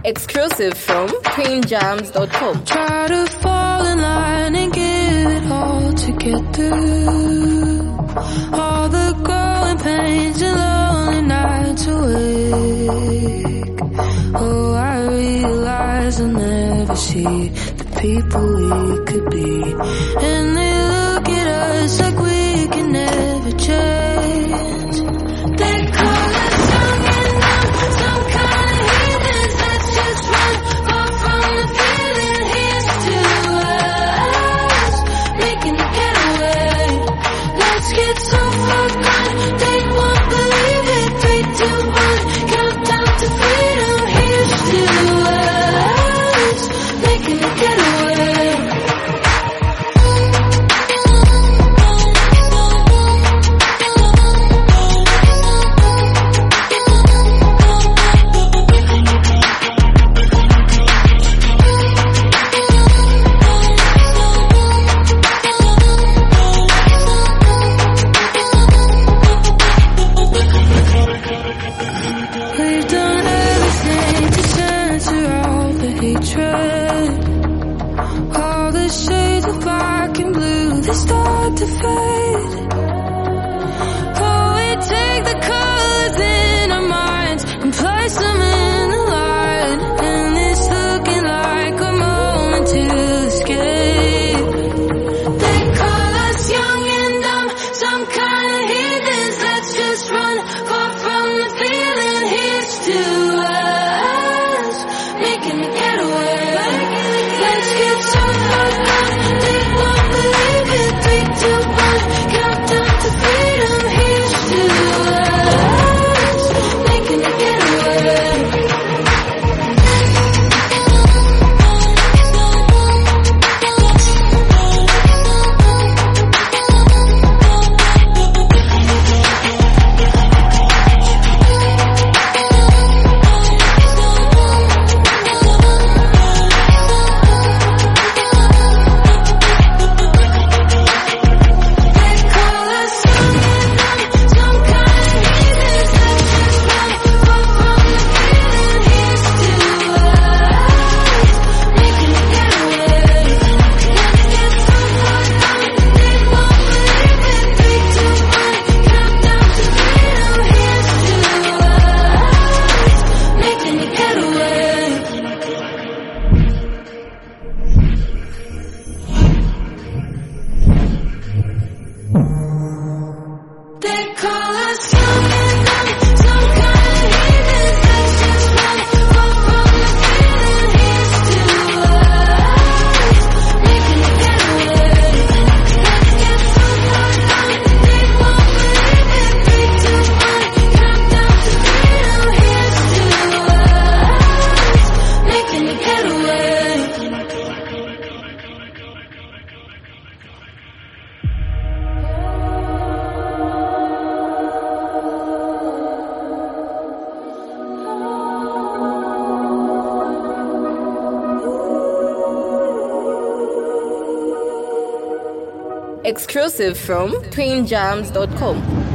Exclusive from queenjams.com. Try to fall in line and give it all to get through all the growing pains and lonely nights awake. Oh, I realize I'll never see the people we could be, and they look at us like we can never change. They call us young and dumb, some kind of heathens. Let's just run far from the feeling. Here's to us making a getaway. Let's get so far gone they won't believe it. 3, 2, 1, countdown to freedom. Here's to us making a getaway. We've done everything to censor all the hatred. All the shades of black and blue, they start to fade. Oh, we take the colors in our minds and place them in a line, and it's looking like a moment to escape. They call us young and dumb, some kind of heathens. Let's just run far from the feeling. Here's to us making a getaway. Let's get so far gone they won't believe it. 3, 2, 1, countdown to freedom. Here's to us making a getaway. They call us young and dumb, some kind of heathens. Let's just run far from the feeling. Here's to us making a getaway. Let's get so far gone they won't believe it. 3, 2, 1, countdown to freedom. Here's to us making a getaway. Exclusive from queenjams.com.